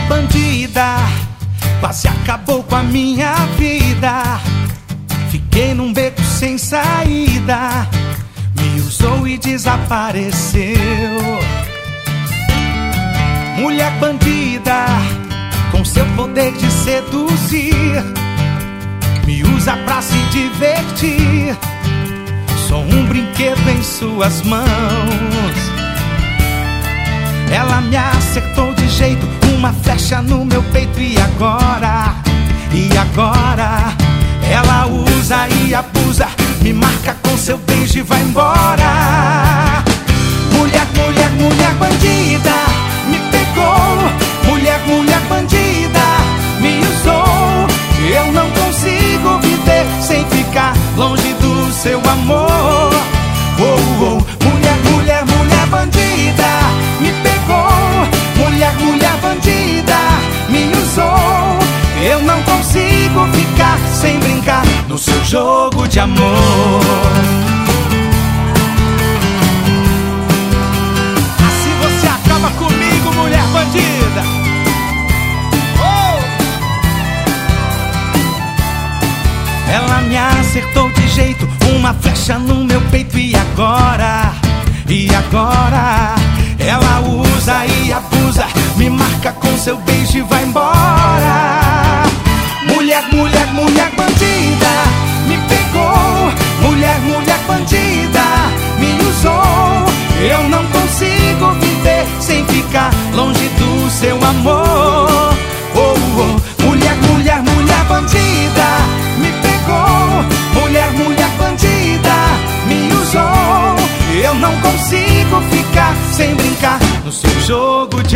bandida, quase acabou com a minha vida. Fiquei num beco sem saída, me usou e desapareceu. Mulher bandida, com seu poder de seduzir, me usa pra se divertir. Sou um brinquedo em suas mãos. Ela me acertou de jeito, uma flecha no meu peito. E agora? Ela usa e abusa, me marca com seu beijo e vai embora. Mulher, mulher, mulher bandida, me pegou. Mulher, mulher bandida, me usou. Eu não consigo viver sem ficar longe do seu amor. Oh, oh. Mulher, mulher, mulher bandida, me pegou. Mulher, mulher bandida, me usou. Eu não consigo ficar sem brincar no seu jogo de amor. Assim você acaba comigo, mulher bandida. Oh! Ela me acertou de jeito, uma flecha no meu peito. E agora? Ela usa e abusa, me marca com seu beijo e vai embora. Mulher, mulher, mulher bandida, me pegou. Mulher, mulher bandida, me usou. Eu não consigo viver sem ficar longe do seu amor. Oh, oh. Mulher, mulher, mulher bandida, me pegou. Mulher, mulher bandida, me usou. Eu não consigo ficar sem brincar no seu jogo de